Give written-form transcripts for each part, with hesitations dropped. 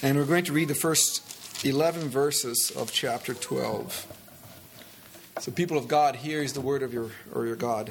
And we're going to read the first 11 verses of chapter 12. So people of God, here is the word of your God.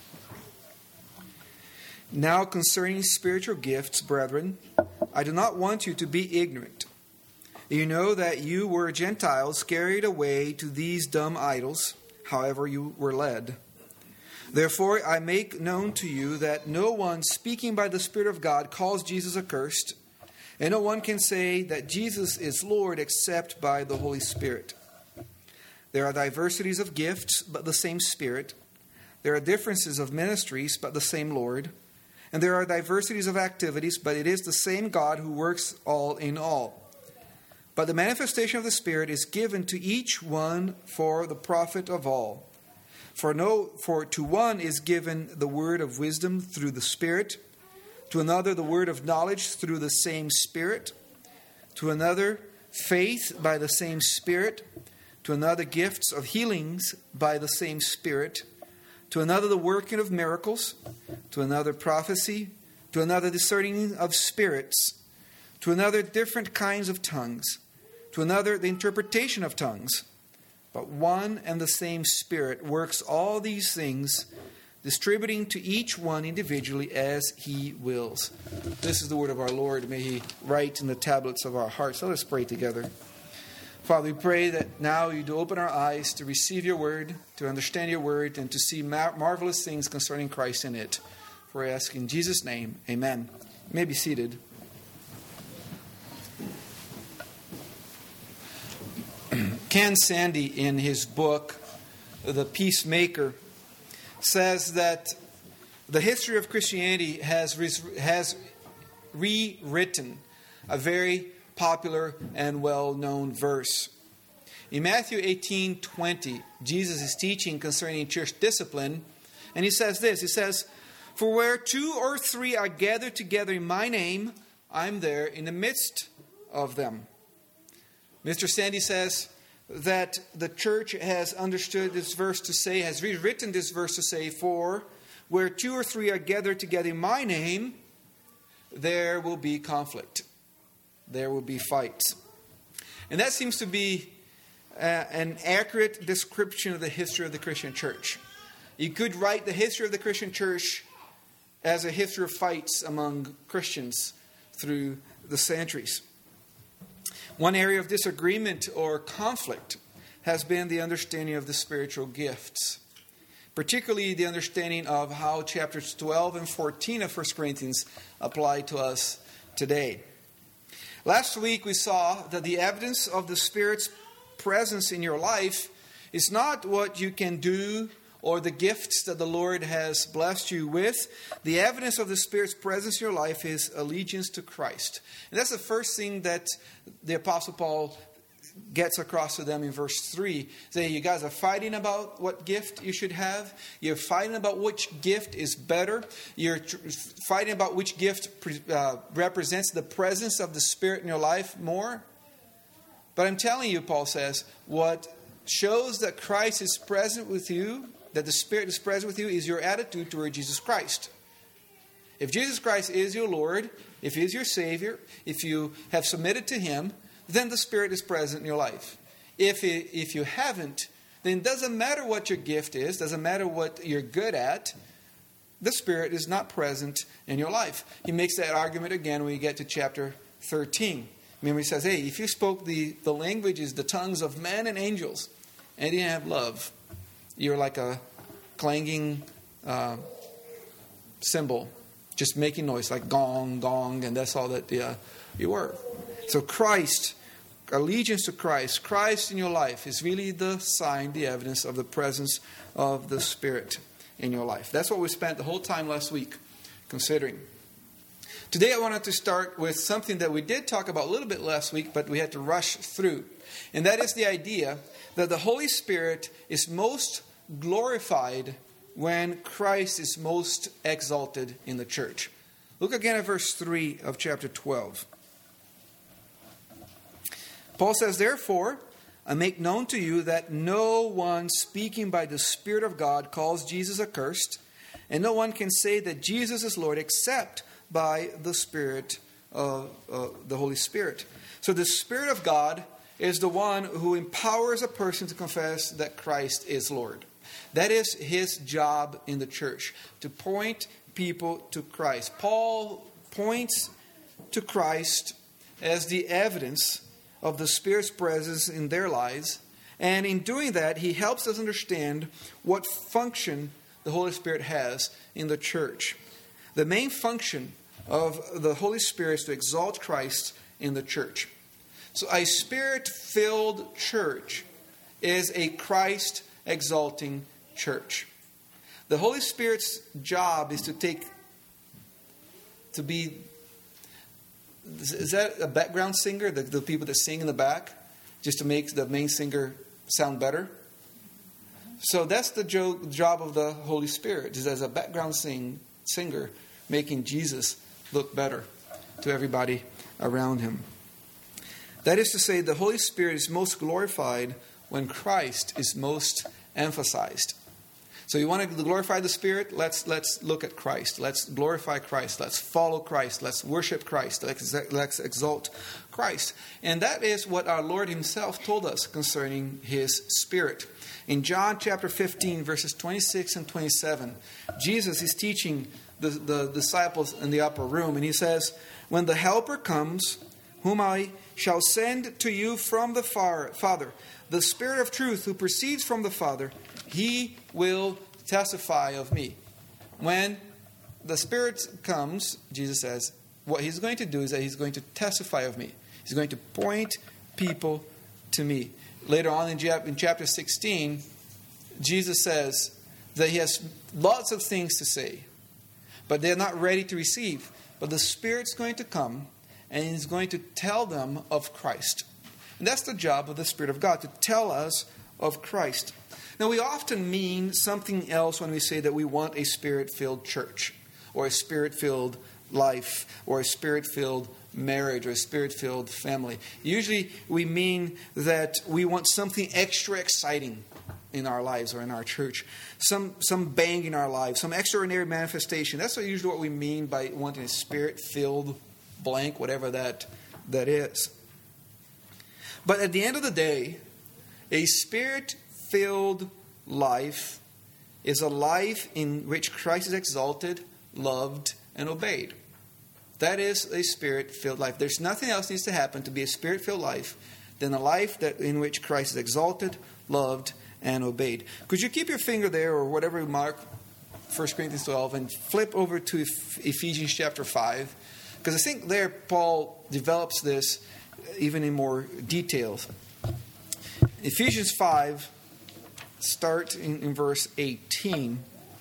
Now concerning spiritual gifts, brethren, I do not want you to be ignorant. You know that you were Gentiles carried away to these dumb idols, however you were led. Therefore I make known to you that no one speaking by the Spirit of God calls Jesus accursed, and no one can say that Jesus is Lord except by the Holy Spirit. There are diversities of gifts, but the same Spirit. There are differences of ministries, but the same Lord. And there are diversities of activities, but it is the same God who works all in all. But the manifestation of the Spirit is given to each one for the profit of all. For to one is given the word of wisdom through the Spirit, to another the word of knowledge through the same Spirit, to another faith by the same Spirit, to another gifts of healings by the same Spirit, to another the working of miracles, to another prophecy, to another discerning of spirits, to another different kinds of tongues, to another the interpretation of tongues. But one and the same Spirit works all these things, distributing to each one individually as He wills. This is the word of our Lord. May He write in the tablets of our hearts. Let us pray together. Father, we pray that now you do open our eyes to receive your word, to understand your word, and to see marvelous things concerning Christ in it. For I ask in Jesus' name, amen. You may be seated. Ken Sande, in his book, The Peacemaker, says that the history of Christianity has rewritten a very popular and well-known verse. In Matthew 18:20, Jesus is teaching concerning church discipline, and he says this. He says, "For where 2 or 3 are gathered together in my name, I'm there in the midst of them." Mr. Sande says that the church has understood this verse to say, has rewritten this verse to say, for where 2 or 3 are gathered together in my name, there will be conflict. There will be fights. And that seems to be an accurate description of the history of the Christian church. You could write the history of the Christian church as a history of fights among Christians through the centuries. One area of disagreement or conflict has been the understanding of the spiritual gifts, particularly the understanding of how chapters 12 and 14 of 1 Corinthians apply to us today. Last week we saw that the evidence of the Spirit's presence in your life is not what you can do or the gifts that the Lord has blessed you with. The evidence of the Spirit's presence in your life is allegiance to Christ. And that's the first thing that the Apostle Paul gets across to them in verse 3. Say, you guys are fighting about what gift you should have. You're fighting about which gift is better. You're fighting about which gift represents the presence of the Spirit in your life more. But I'm telling you, Paul says, what shows that Christ is present with you, that the Spirit is present with you, is your attitude toward Jesus Christ. If Jesus Christ is your Lord, if He is your Savior, if you have submitted to Him, then the Spirit is present in your life. If you haven't, then it doesn't matter what your gift is, doesn't matter what you're good at, the Spirit is not present in your life. He makes that argument again when we get to chapter 13. Remember, he says, hey, if you spoke the languages, the tongues of men and angels, and you didn't have love, you're like a clanging cymbal, just making noise, like gong, gong, and that's all that you were. So Christ, allegiance to Christ, Christ in your life is really the sign, the evidence of the presence of the Spirit in your life. That's what we spent the whole time last week considering. Today I wanted to start with something that we did talk about a little bit last week, but we had to rush through. And that is the idea that the Holy Spirit is most glorified when Christ is most exalted in the church. Look again at verse 3 of chapter 12. Paul says, "Therefore, I make known to you that no one speaking by the Spirit of God calls Jesus accursed, and no one can say that Jesus is Lord except by the Spirit of the Holy Spirit." So the Spirit of God is the one who empowers a person to confess that Christ is Lord. That is his job in the church, to point people to Christ. Paul points to Christ as the evidence of the Spirit's presence in their lives. And in doing that, he helps us understand what function the Holy Spirit has in the church. The main function of the Holy Spirit is to exalt Christ in the church. So a Spirit-filled church is a Christ-exalting church. The Holy Spirit's job is to be, is that a background singer? The people that sing in the back? Just to make the main singer sound better? So that's the job of the Holy Spirit, is as a background singer, making Jesus look better to everybody around him. That is to say, the Holy Spirit is most glorified when Christ is most emphasized. So you want to glorify the Spirit? Let's look at Christ. Let's glorify Christ. Let's follow Christ. Let's worship Christ. Let's exalt Christ. And that is what our Lord himself told us concerning his Spirit. In John chapter 15, verses 26 and 27, Jesus is teaching the disciples in the upper room. And he says, "When the Helper comes, whom I shall send to you from the Father, the Spirit of truth who proceeds from the Father, he will testify of me." When the Spirit comes, Jesus says, what he's going to do is that he's going to testify of me. He's going to point people to me. Later on in chapter 16, Jesus says that he has lots of things to say, but they're not ready to receive. But the Spirit's going to come, and he's going to tell them of Christ. And that's the job of the Spirit of God, to tell us of Christ. Now, we often mean something else when we say that we want a Spirit-filled church, or a Spirit-filled life, or a Spirit-filled marriage, or a Spirit-filled family. Usually, we mean that we want something extra exciting in our lives or in our church. Some bang in our lives, some extraordinary manifestation. That's usually what we mean by wanting a Spirit-filled blank, whatever that is. But at the end of the day, a Spirit-filled life is a life in which Christ is exalted, loved, and obeyed. That is a Spirit-filled life. There's nothing else needs to happen to be a Spirit-filled life than a life in which Christ is exalted, loved, and obeyed. Could you keep your finger there, or whatever you mark, 1 Corinthians 12, and flip over to Ephesians chapter 5? Because I think there Paul develops this even in more details. Ephesians 5, start in verse 18.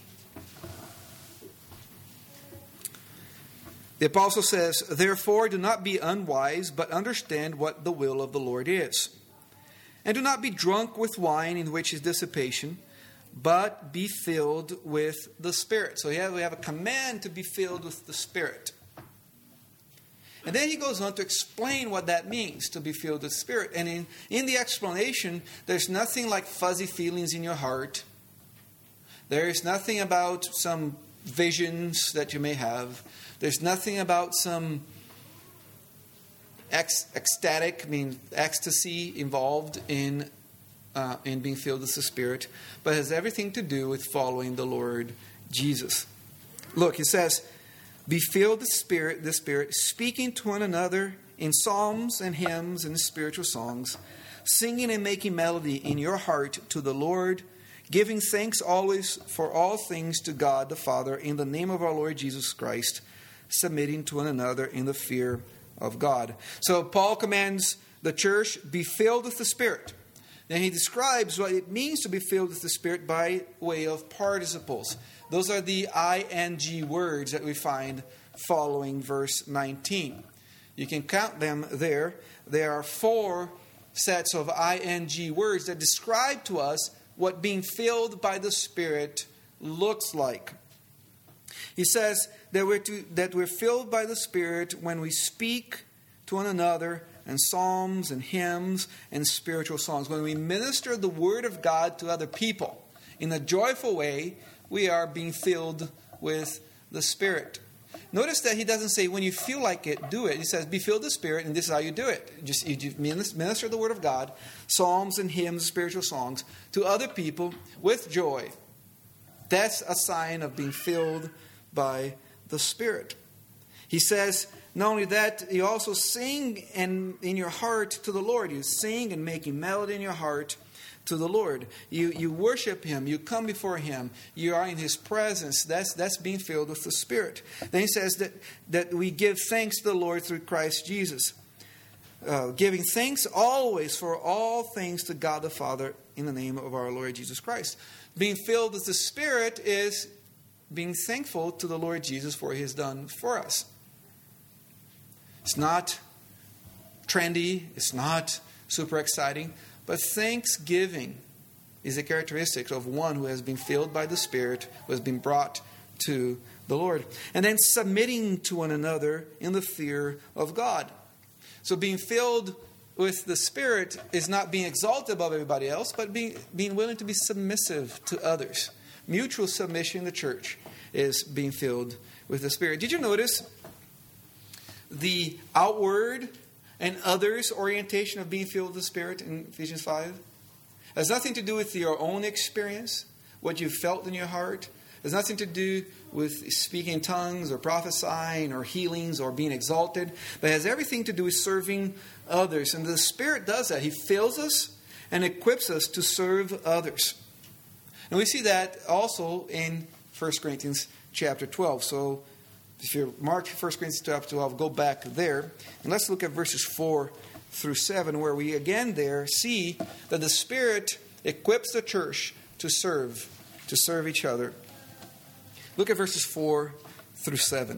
The apostle says, "Therefore do not be unwise, but understand what the will of the Lord is. And do not be drunk with wine, in which is dissipation, but be filled with the Spirit." So here we have a command to be filled with the Spirit. And then he goes on to explain what that means, to be filled with the Spirit. And in the explanation, there's nothing like fuzzy feelings in your heart. There is nothing about some visions that you may have. There's nothing about some ecstasy involved in being filled with the Spirit, but has everything to do with following the Lord Jesus. Look, it says, "Be filled with the Spirit, speaking to one another in psalms and hymns and spiritual songs, singing and making melody in your heart to the Lord, giving thanks always for all things to God the Father in the name of our Lord Jesus Christ, submitting to one another in the fear of God." So Paul commands the church, be filled with the Spirit. Then he describes what it means to be filled with the Spirit by way of participles. Those are the ing words that we find following verse 19. You can count them there. There are 4 sets of ing words that describe to us what being filled by the Spirit looks like. He says that we're filled by the Spirit when we speak to one another in psalms and hymns and spiritual songs. When we minister the Word of God to other people in a joyful way, we are being filled with the Spirit. Notice that he doesn't say, when you feel like it, do it. He says, be filled with the Spirit, and this is how you do it. You minister the Word of God, psalms and hymns, spiritual songs, to other people with joy. That's a sign of being filled by the Spirit. He says, not only that, you also sing in your heart to the Lord. You sing and making melody in your heart to the Lord. You worship Him. You come before Him. You are in His presence. That's being filled with the Spirit. Then he says that we give thanks to the Lord through Christ Jesus. Giving thanks always for all things to God the Father in the name of our Lord Jesus Christ. Being filled with the Spirit is being thankful to the Lord Jesus for what He has done for us. It's not trendy. It's not super exciting. But thanksgiving is a characteristic of one who has been filled by the Spirit, who has been brought to the Lord. And then submitting to one another in the fear of God. So being filled with the Spirit is not being exalted above everybody else, but being willing to be submissive to others. Mutual submission in the church is being filled with the Spirit. Did you notice the outward and others orientation of being filled with the Spirit in Ephesians 5? It has nothing to do with your own experience, what you felt in your heart. It has nothing to do with speaking in tongues or prophesying or healings or being exalted. But it has everything to do with serving others. And the Spirit does that. He fills us and equips us to serve others. And we see that also in 1 Corinthians chapter 12. So if you mark 1 Corinthians chapter 12, go back there. And let's look at verses 4 through 7, where we again there see that the Spirit equips the church to serve each other. Look at verses 4 through 7.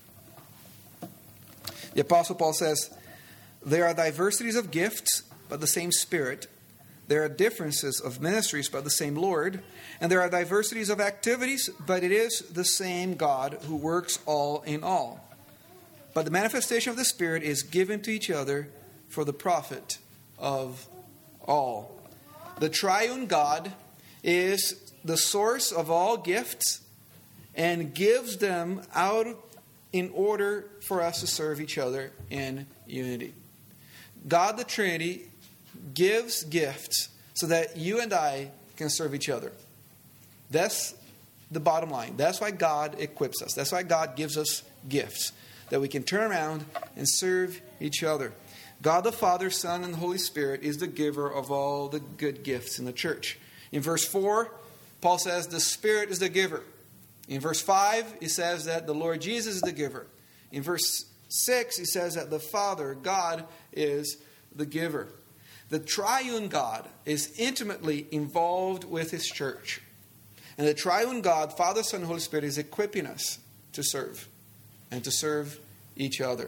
The Apostle Paul says, there are diversities of gifts, but the same Spirit. There are differences of ministries, but the same Lord. And there are diversities of activities, but it is the same God who works all in all. But the manifestation of the Spirit is given to each other for the profit of all. The triune God is the source of all gifts and gives them out in order for us to serve each other in unity. God the Trinity gives gifts so that you and I can serve each other. That's the bottom line. That's why God equips us. That's why God gives us gifts, that we can turn around and serve each other. God the Father, Son, and the Holy Spirit is the giver of all the good gifts in the church. In verse 4, Paul says the Spirit is the giver. In verse 5, he says that the Lord Jesus is the giver. In verse 6, he says that the Father, God, is the giver. The triune God is intimately involved with His church. And the triune God, Father, Son, and Holy Spirit, is equipping us to serve and to serve each other.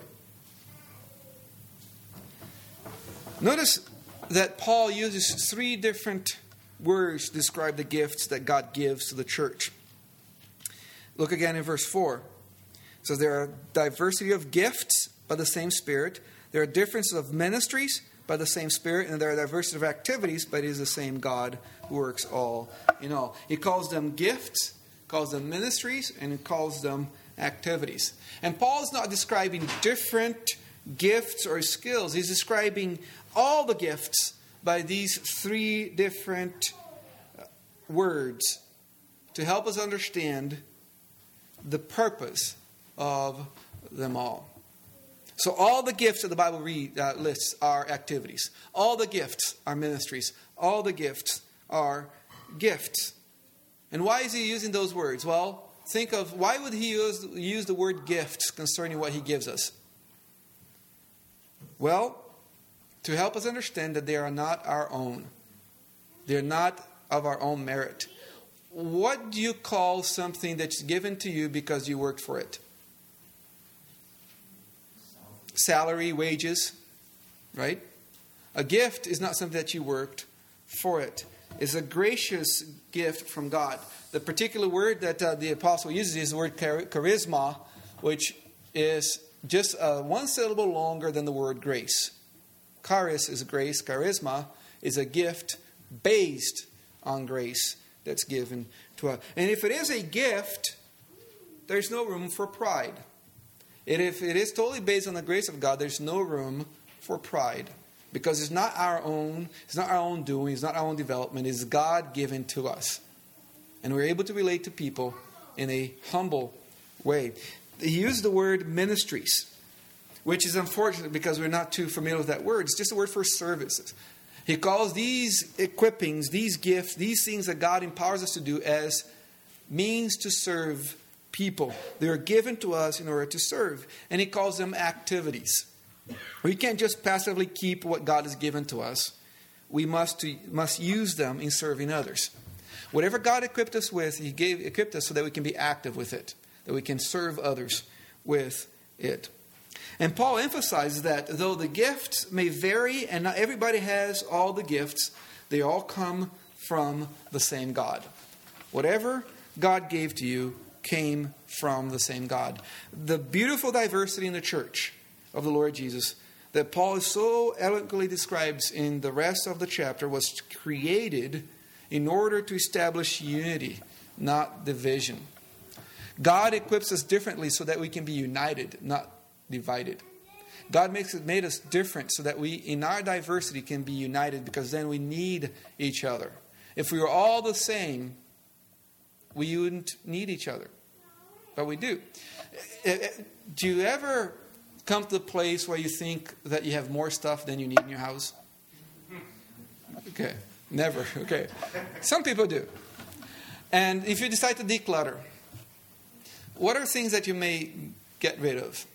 Notice that Paul uses 3 different words to describe the gifts that God gives to the church. Look again in verse 4. It says there are diversity of gifts by the same Spirit. There are differences of ministries by the same Spirit. And there are diversity of activities, but it is the same God who works all in all. He calls them gifts, calls them ministries, and he calls them activities. And Paul is not describing different gifts or skills. He's describing all the gifts by these 3 different words to help us understand the purpose of them all. So all the gifts that the Bible lists are activities. All the gifts are ministries. All the gifts are gifts. And why is he using those words? Well, think of why would he use the word gifts concerning what he gives us? Well, to help us understand that they are not our own. They're not of our own merit. What do you call something that's given to you because you worked for it? Salary, wages, right? A gift is not something that you worked for it. It's a gracious gift from God. The particular word that the apostle uses is the word charisma, which is just 1 syllable longer than the word grace. Charis is grace. Charisma is a gift based on grace that's given to us. And if it is a gift, there's no room for pride. If it is totally based on the grace of God, there's no room for pride. Because it's not our own doing, it's not our own development, it's God given to us. And we're able to relate to people in a humble way. He used the word ministries, which is unfortunate because we're not too familiar with that word. It's just a word for services. He calls these equippings, these gifts, these things that God empowers us to do as means to serve people. They are given to us in order to serve. And he calls them activities. We can't just passively keep what God has given to us. We must use them in serving others. Whatever God equipped us with, He equipped us so that we can be active with it, that we can serve others with it. And Paul emphasizes that though the gifts may vary and not everybody has all the gifts, they all come from the same God. Whatever God gave to you came from the same God. The beautiful diversity in the church of the Lord Jesus that Paul so eloquently describes in the rest of the chapter was created in order to establish unity, not division. God equips us differently so that we can be united, not divided. God made us different so that we, in our diversity, can be united, because then we need each other. If we were all the same, we wouldn't need each other. But we do. Do you ever come to the place where you think that you have more stuff than you need in your house? Okay. Never. Okay. Some people do. And if you decide to declutter, what are things that you may get rid of?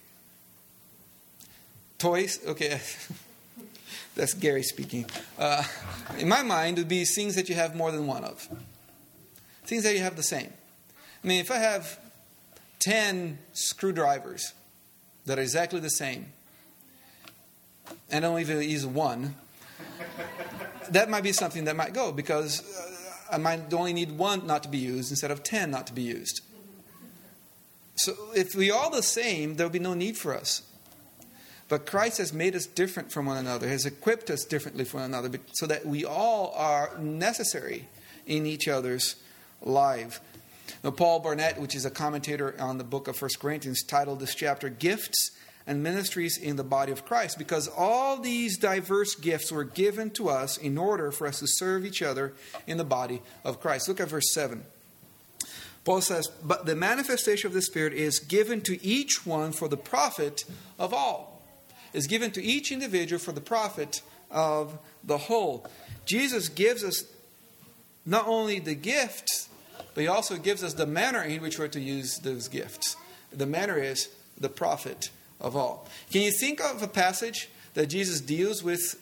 Toys? Okay. That's Gary speaking. In my mind, it would be things that you have more than one of. Things that you have the same. I mean, if I have 10 screwdrivers that are exactly the same, and I don't even use one, that might be something that might go, because I might only need one not to be used instead of 10 not to be used. So if we're all the same, there will be no need for us. But Christ has made us different from one another, has equipped us differently from one another, so that we all are necessary in each other's life. Now, Paul Barnett, which is a commentator on the book of 1 Corinthians, titled this chapter, Gifts and Ministries in the Body of Christ, because all these diverse gifts were given to us in order for us to serve each other in the body of Christ. Look at verse 7. Paul says, but the manifestation of the Spirit is given to each one for the profit of all. Is given to each individual for the profit of the whole. Jesus gives us not only the gifts, but He also gives us the manner in which we're to use those gifts. The manner is the profit of all. Can you think of a passage that Jesus deals with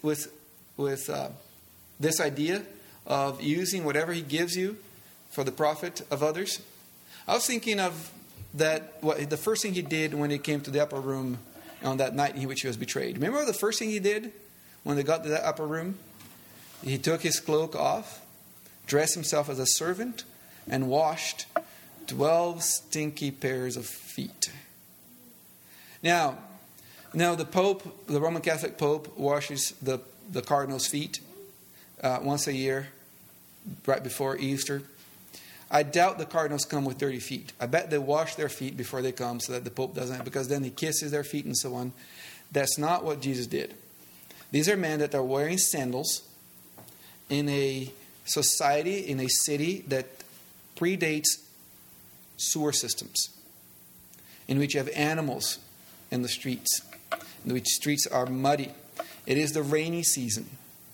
this idea of using whatever He gives you for the profit of others? I was thinking of that. The first thing He did when He came to the upper room on that night in which He was betrayed. Remember the first thing He did when they got to that upper room? He took His cloak off, dressed Himself as a servant, and washed 12 stinky pairs of feet. Now the Pope, the Roman Catholic Pope, washes the cardinal's feet once a year, right before Easter. I doubt the cardinals come with dirty feet. I bet they wash their feet before they come so that the Pope doesn't, because then he kisses their feet and so on. That's not what Jesus did. These are men that are wearing sandals in a society, in a city that predates sewer systems, in which you have animals in the streets, in which streets are muddy. It is the rainy season.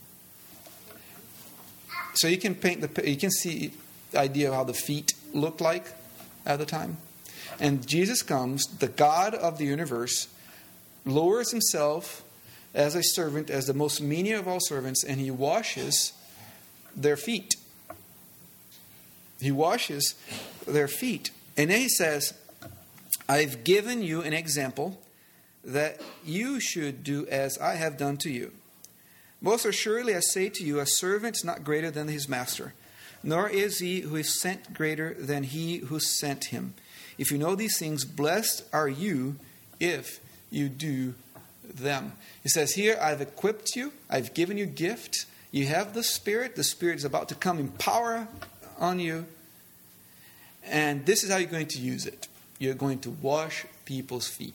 So you can see the idea of how the feet looked like at the time. And Jesus comes, the God of the universe, lowers Himself as a servant, as the most menial of all servants, and He washes their feet. He washes their feet. And then He says, I've given you an example that you should do as I have done to you. Most assuredly I say to you, a servant is not greater than his master, nor is he who is sent greater than he who sent him. If you know these things, blessed are you if you do them. He says here, I've equipped you, I've given you gifts, you have the Spirit is about to come in power on you, and this is how you're going to use it. You're going to wash people's feet.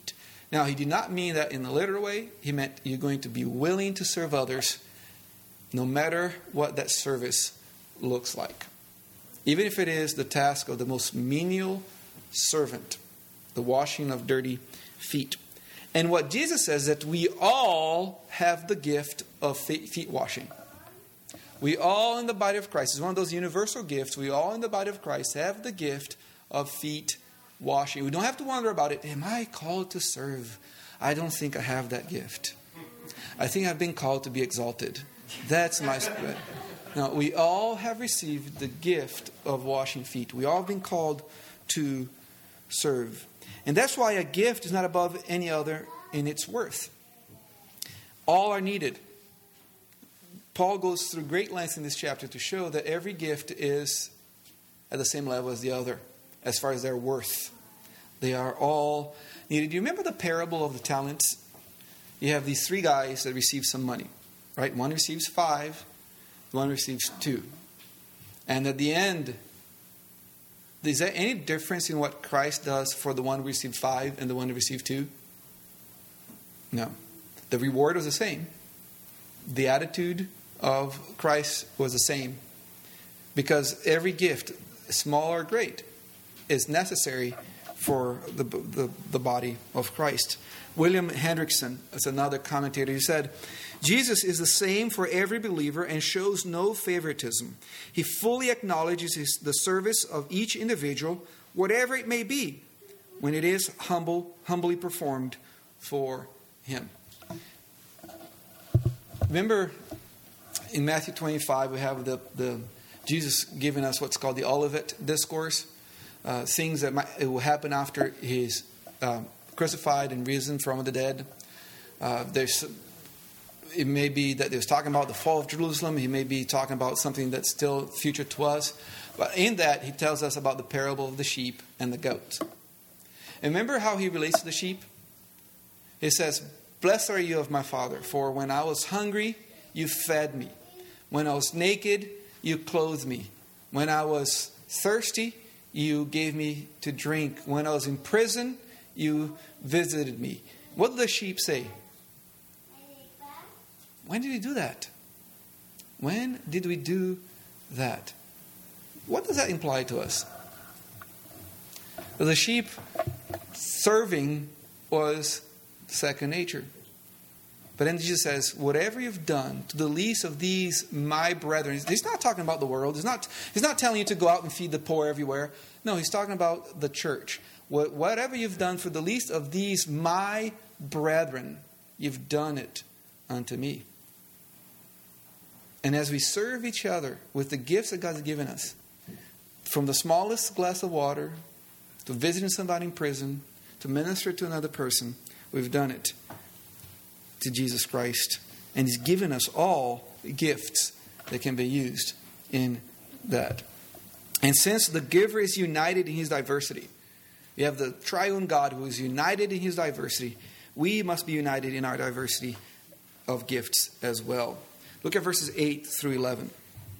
Now, he did not mean that in a literal way. He meant you're going to be willing to serve others no matter what that service looks like. Even if it is the task of the most menial servant, the washing of dirty feet. And what Jesus says is that we all have the gift of feet washing. We all in the body of Christ, it's one of those universal gifts, we all in the body of Christ have the gift of feet washing. We don't have to wonder about it. Am I called to serve? I don't think I have that gift. I think I've been called to be exalted. That's my spirit. Now, we all have received the gift of washing feet. We all have been called to serve. And that's why a gift is not above any other in its worth. All are needed. Paul goes through great lengths in this chapter to show that every gift is at the same level as the other, as far as their worth. They are all needed. Do you remember the parable of the talents? You have these 3 guys that receive some money, right? One receives 5, one receives 2. And at the end, is there any difference in what Christ does for the one who received 5 and the one who received 2? No. The reward was the same. The attitude of Christ was the same. Because every gift, small or great, is necessary for the body of Christ. William Hendrickson is another commentator. He said, Jesus is the same for every believer and shows no favoritism. He fully acknowledges the service of each individual, whatever it may be, when it is humbly performed for him. Remember, in Matthew 25, we have the Jesus giving us what's called the Olivet Discourse. Things that will happen after he's crucified and risen from the dead. It may be that he was talking about the fall of Jerusalem. He may be talking about something that's still future to us. But in that, he tells us about the parable of the sheep and the goats. And remember how he relates to the sheep? He says, "Blessed are you of my Father, for when I was hungry, you fed me. When I was naked, you clothed me. When I was thirsty, you gave me to drink. When I was in prison, you visited me." What did the sheep say? When did he do that? When did we do that? What does that imply to us? The sheep serving was second nature. But then Jesus says, whatever you've done to the least of these my brethren. He's not talking about the world. He's not telling you to go out and feed the poor everywhere. No, he's talking about the church. Whatever you've done for the least of these my brethren, you've done it unto me. And as we serve each other with the gifts that God has given us, from the smallest glass of water, to visiting somebody in prison, to minister to another person, we've done it to Jesus Christ. And he's given us all gifts that can be used in that. And since the giver is united in his diversity, we have the triune God who is united in his diversity, we must be united in our diversity of gifts as well. Look at verses 8 through 11.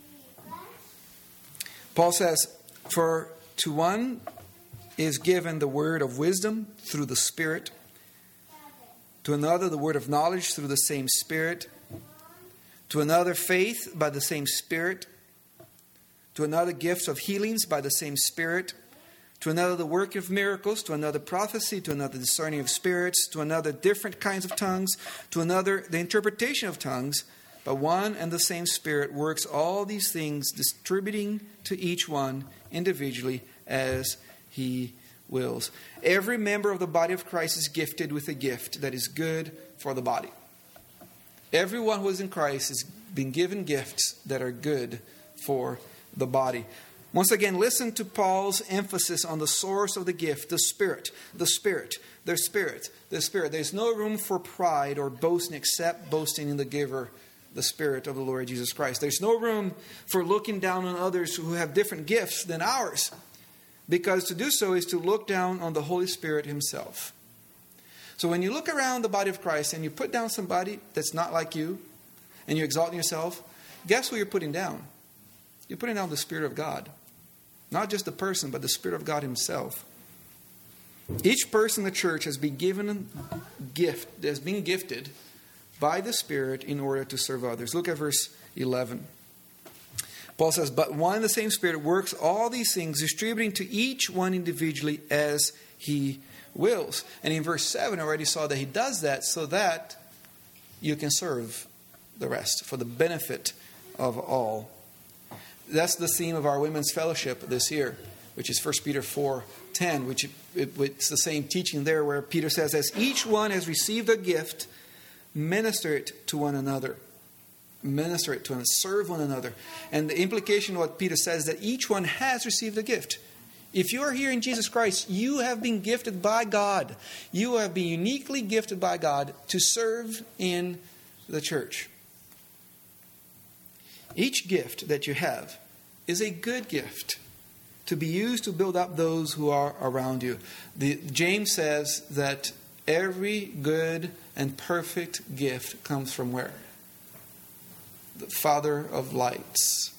Paul says, "For to one is given the word of wisdom through the Spirit, to another the word of knowledge through the same Spirit, to another faith by the same Spirit, to another gifts of healings by the same Spirit, to another the work of miracles, to another prophecy, to another discerning of spirits, to another different kinds of tongues, to another the interpretation of tongues. But one and the same Spirit works all these things, distributing to each one individually as he wills." Every member of the body of Christ is gifted with a gift that is good for the body. Everyone who is in Christ has been given gifts that are good for the body. Once again, listen to Paul's emphasis on the source of the gift, the Spirit, the Spirit, the Spirit, the Spirit. There's no room for pride or boasting except boasting in the giver, the Spirit of the Lord Jesus Christ. There's no room for looking down on others who have different gifts than ours, because to do so is to look down on the Holy Spirit himself. So when you look around the body of Christ and you put down somebody that's not like you and you're exalting yourself, guess who you're putting down? You're putting down the Spirit of God. Not just the person, but the Spirit of God himself. Each person in the church has been given a gift, has been gifted by the Spirit in order to serve others. Look at verse 11. Paul says, but one and the same Spirit works all these things, distributing to each one individually as He wills. And in verse 7, I already saw that He does that so that you can serve the rest for the benefit of all. That's the theme of our women's fellowship this year, which is 1 Peter 4:10, which it's the same teaching there where Peter says, as each one has received a gift, minister it to one another. Minister it to one, serve one another. And the implication of what Peter says is that each one has received a gift. If you are here in Jesus Christ, you have been gifted by God. You have been uniquely gifted by God to serve in the church. Each gift that you have is a good gift to be used to build up those who are around you. James says that every good and perfect gift comes from where? The Father of lights.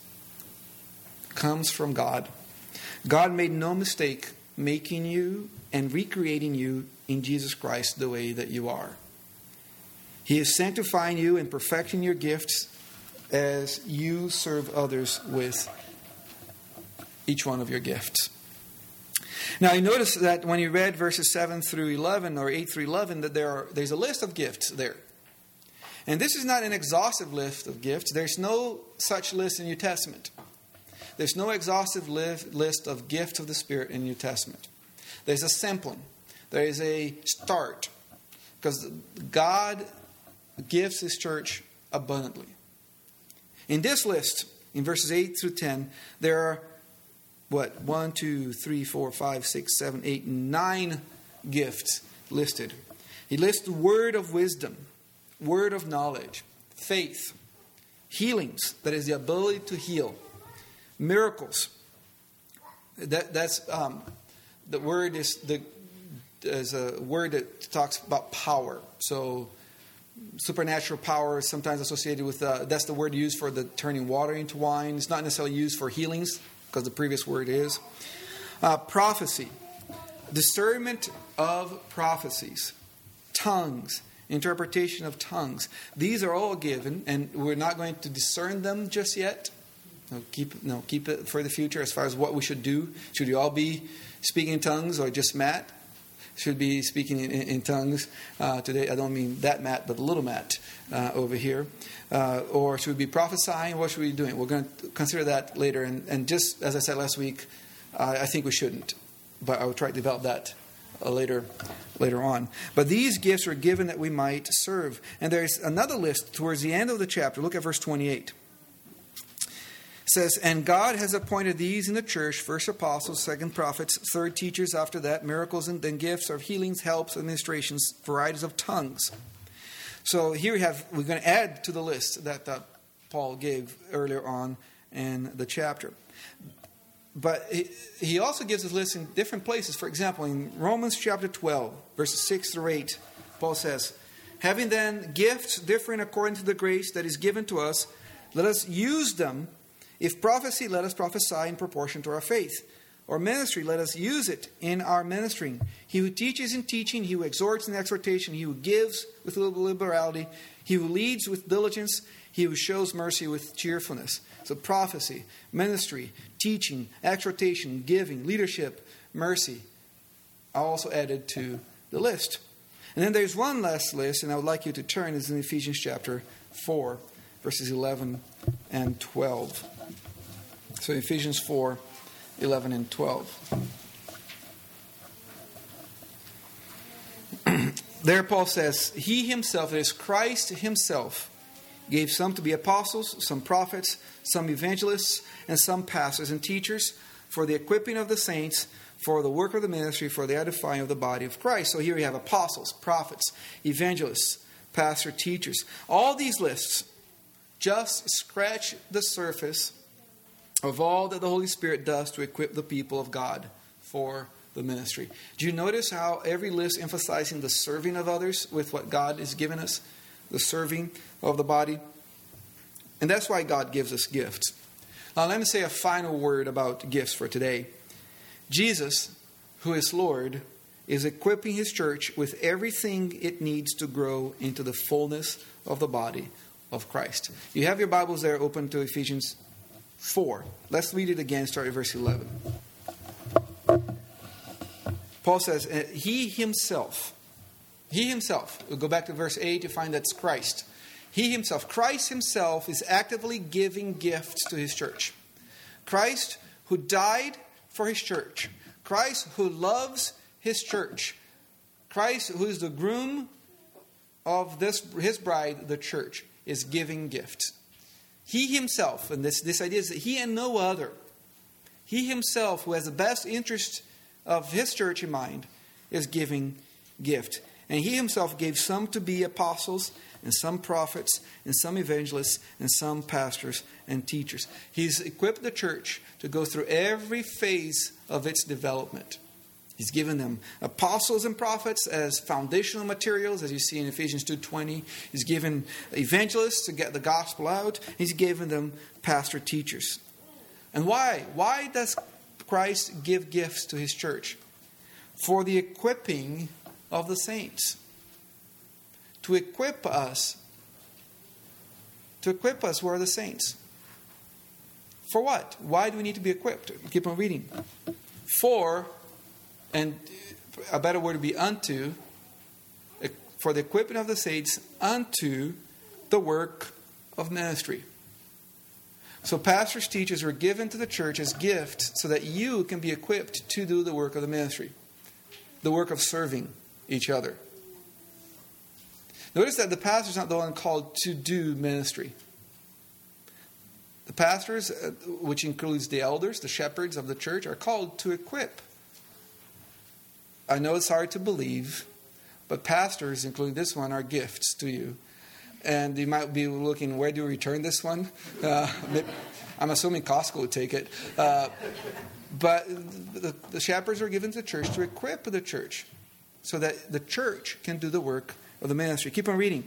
Comes from God. God made no mistake making you and recreating you in Jesus Christ the way that you are. He is sanctifying you and perfecting your gifts as you serve others with each one of your gifts. Now you notice that when you read verses 7 through 11 or 8 through 11 that there's a list of gifts there. And this is not an exhaustive list of gifts. There's no such list in the New Testament. There's no exhaustive list of gifts of the Spirit in the New Testament. There's a sampling. There is a start. Because God gives His church abundantly. In this list, in verses 8 through 10, there are 1, 2, 3, 4, 5, 6, 7, 8, 9 gifts listed. He lists the word of wisdom, word of knowledge, faith, healings, that is the ability to heal, miracles. That's the word is a word that talks about power. So supernatural power is sometimes associated with that's the word used for the turning water into wine. It's not necessarily used for healings because the previous word is prophecy, discernment of prophecies, tongues, interpretation of tongues. These are all given, and we're not going to discern them just yet. Keep it for the future as far as what we should do. Should you all be speaking in tongues, or just Matt should be speaking in tongues today? I don't mean that Matt, but the little Matt over here. Or should we be prophesying? What should we be doing? We're going to consider that later. And just as I said last week, I think we shouldn't. But I will try to develop that later on. But these gifts are given that we might serve. And there's another list towards the end of the chapter. Look at verse 28. It says, and God has appointed these in the church, first apostles, second prophets, third teachers, after that miracles, and then gifts of healings, helps, administrations, varieties of tongues. So here we're going to add to the list that Paul gave earlier on in the chapter. But he also gives us lists in different places. For example, in Romans chapter 12, verses 6 through 8, Paul says, having then gifts differing according to the grace that is given to us, let us use them. If prophecy, let us prophesy in proportion to our faith. Or ministry, let us use it in our ministering. He who teaches in teaching, he who exhorts in exhortation, he who gives with liberality, he who leads with diligence, he who shows mercy with cheerfulness. So prophecy, ministry, teaching, exhortation, giving, leadership, mercy are also added to the list. And then there's one last list, and I would like you to turn. It's in Ephesians chapter 4, verses 11 and 12. So Ephesians 4, 11 and 12. There Paul says, he himself, that is Christ himself, gave some to be apostles, some prophets, some evangelists, and some pastors and teachers for the equipping of the saints, for the work of the ministry, for the edifying of the body of Christ. So here we have apostles, prophets, evangelists, pastor, teachers. All these lists just scratch the surface of all that the Holy Spirit does to equip the people of God for the ministry. Do you notice how every list emphasizing the serving of others with what God has given us? The serving of the body. And that's why God gives us gifts. Now let me say a final word about gifts for today. Jesus, who is Lord, is equipping His church with everything it needs to grow into the fullness of the body of Christ. You have your Bibles there open to Ephesians 4. Let's read it again, starting at verse 11. Paul says, He himself, we'll go back to verse 8 to find that's Christ. He himself, Christ himself is actively giving gifts to his church. Christ who died for his church. Christ who loves his church. Christ who is the groom of his bride, the church, is giving gifts. He himself, and this idea is that he and no other, he himself who has the best interest of his church in mind, is giving gift. And he himself gave some to be apostles, and some prophets, and some evangelists, and some pastors and teachers. He's equipped the church to go through every phase of its development. He's given them apostles and prophets as foundational materials, as you see in Ephesians 2:20. He's given evangelists to get the gospel out. He's given them pastor teachers. And why? Why does Christ give gifts to his church? For the equipping of the saints. To equip us who are the saints. For what? Why do we need to be equipped? Keep on reading. For, and a better word would be unto, for the equipping of the saints unto the work of ministry. So pastors, teachers were given to the church as gifts so that you can be equipped to do the work of the ministry. The work of serving each other. Notice that the pastor is not the one called to do ministry. The pastors, which includes the elders, the shepherds of the church, are called to equip. I know it's hard to believe, but pastors, including this one, are gifts to you. And you might be looking, where do we return this one? I'm assuming Costco would take it. But the shepherds are given to the church to equip the church so that the church can do the work of the ministry. Keep on reading.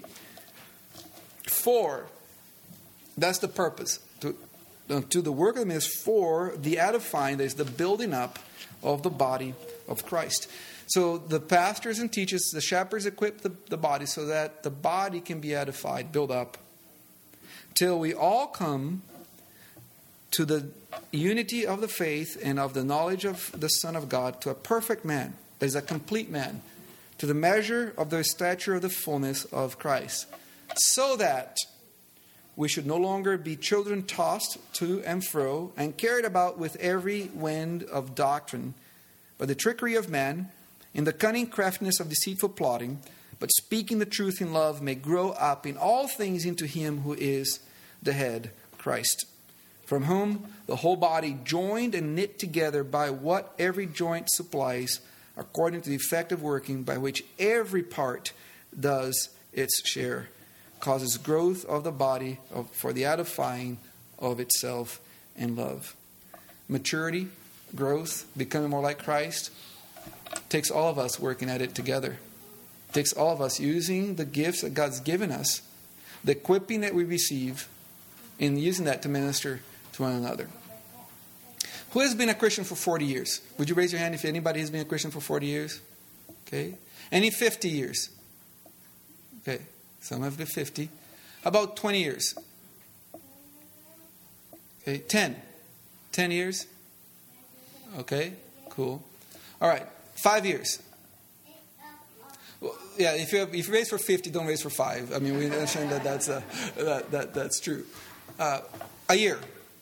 For, that's the purpose. To the work of the ministry, for the edifying, that is the building up of the body of Christ. So the pastors and teachers, the shepherds equip the body so that the body can be edified, built up, till we all come to the unity of the faith and of the knowledge of the Son of God, to a perfect man, that is a complete man, to the measure of the stature of the fullness of Christ, so that we should no longer be children tossed to and fro and carried about with every wind of doctrine, by the trickery of man, in the cunning craftiness of deceitful plotting, but speaking the truth in love may grow up in all things into him who is the head, Christ, from whom the whole body, joined and knit together by what every joint supplies, according to the effective working by which every part does its share, causes growth of the body for the edifying of itself in love. Maturity, growth, becoming more like Christ, takes all of us working at it together. It takes all of us using the gifts that God's given us, the equipping that we receive, and using that to minister to one another. Who has been a Christian for 40 years? Would you raise your hand if anybody has been a Christian for 40 years? Okay. Any 50 years? Okay. Some have been 50. How about 20 years? Okay. 10. 10 years? Okay. Cool. All right. 5 years. Well, yeah, if you raise for 50, don't raise for 5. I mean, we understand that that's true. A year.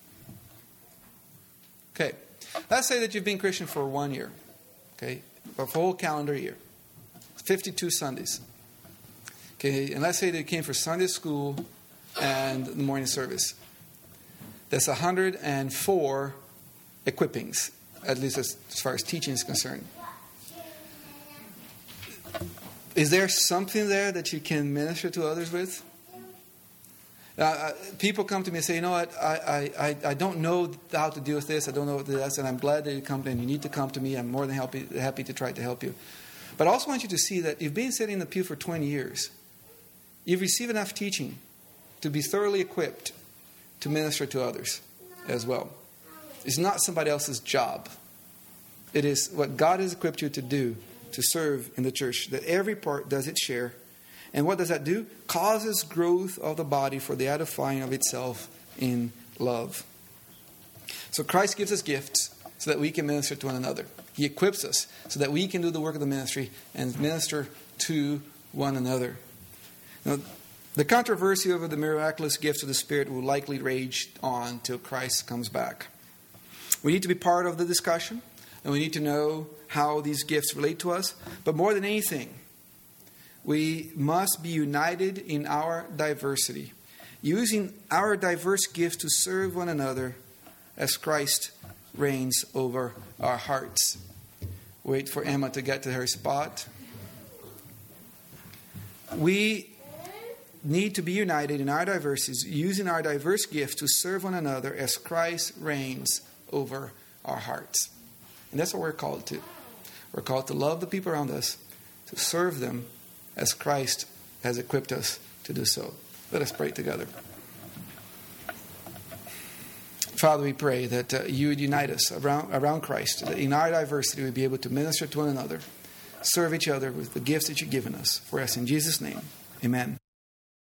Okay. Let's say that you've been Christian for 1 year. Okay. For a whole calendar year. 52 Sundays. Okay. And let's say that you came for Sunday school and the morning service. That's 104 equippings, at least as far as teaching is concerned. Is there something there that you can minister to others with? People come to me and say, you know what, I don't know how to deal with this. I don't know what this is, and I'm glad that you come and you need to come to me. I'm more than happy to try to help you. But I also want you to see that you've been sitting in the pew for 20 years. You've received enough teaching to be thoroughly equipped to minister to others as well. It's not somebody else's job. It is what God has equipped you to do to serve in the church, that every part does its share. And what does that do? Causes growth of the body for the edifying of itself in love. So Christ gives us gifts so that we can minister to one another. He equips us so that we can do the work of the ministry and minister to one another. Now, the controversy over the miraculous gifts of the Spirit will likely rage on till Christ comes back. We need to be part of the discussion, and we need to know how these gifts relate to us. But more than anything, we must be united in our diversity, using our diverse gifts to serve one another as Christ reigns over our hearts. Wait for Emma to get to her spot. We need to be united in our diversities, using our diverse gifts to serve one another as Christ reigns over our hearts. And that's what we're called to. We're called to love the people around us, to serve them as Christ has equipped us to do so. Let us pray together. Father, we pray that you would unite us around Christ, that in our diversity we'd be able to minister to one another, serve each other with the gifts that you've given us. For us in Jesus' name, amen.